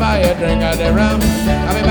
buy a drink of the rum. I mean,